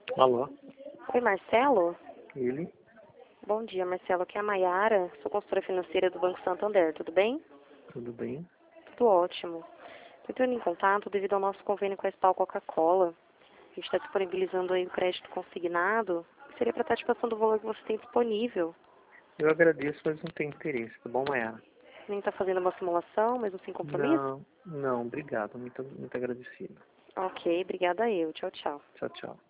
Alô? Oi, Marcelo? Ele? Bom dia, Marcelo. Aqui é a Maiara, sou consultora financeira do Banco Santander, tudo bem? Tudo bem? Tudo ótimo. Estou entrando em contato devido ao nosso convênio com a Estal Coca-Cola. A gente está disponibilizando aí o crédito consignado. Seria para estar te passando o valor que você tem disponível. Eu agradeço, mas não tenho interesse, tá bom, Mayara? Nem está fazendo uma simulação, mesmo sem compromisso? Não, obrigado. Muito agradecido. Ok, obrigada eu. Tchau, tchau. Tchau, tchau.